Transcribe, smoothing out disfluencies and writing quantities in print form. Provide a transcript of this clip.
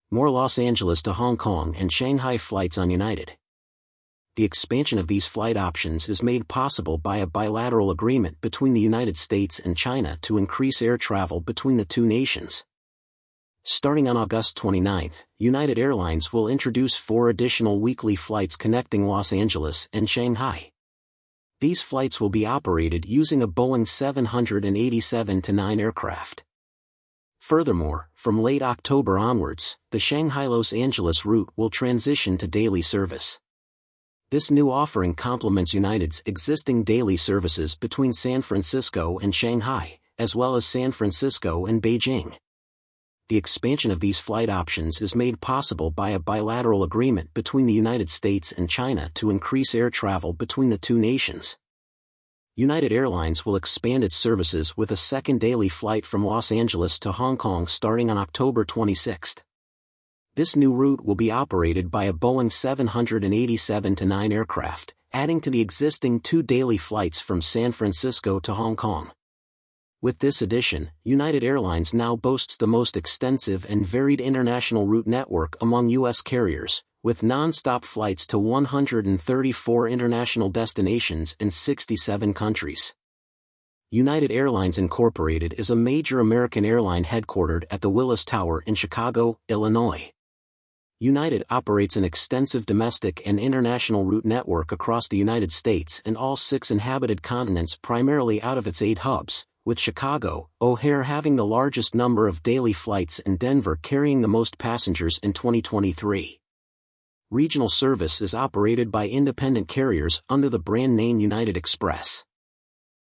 More Los Angeles to Hong Kong and Shanghai flights on United. The expansion of these flight options is made possible by a bilateral agreement between the United States and China to increase air travel between the two nations. Starting on August 29, United Airlines will introduce 4 additional weekly flights connecting Los Angeles and Shanghai. These flights will be operated using a Boeing 787-9 aircraft. Furthermore, from late October onwards, the Shanghai-Los Angeles route will transition to daily service. This new offering complements United's existing daily services between San Francisco and Shanghai, as well as San Francisco and Beijing. The expansion of these flight options is made possible by a bilateral agreement between the United States and China to increase air travel between the two nations. United Airlines will expand its services with a second daily flight from Los Angeles to Hong Kong starting on October 26. This new route will be operated by a Boeing 787-9 aircraft, adding to the existing 2 daily flights from San Francisco to Hong Kong. With this addition, United Airlines now boasts the most extensive and varied international route network among U.S. carriers, with non-stop flights to 134 international destinations in 67 countries. United Airlines Incorporated is a major American airline headquartered at the Willis Tower in Chicago, Illinois. United operates an extensive domestic and international route network across the United States and all 6 inhabited continents, primarily out of its 8 hubs, with Chicago, O'Hare having the largest number of daily flights and Denver carrying the most passengers in 2023. Regional service is operated by independent carriers under the brand name United Express.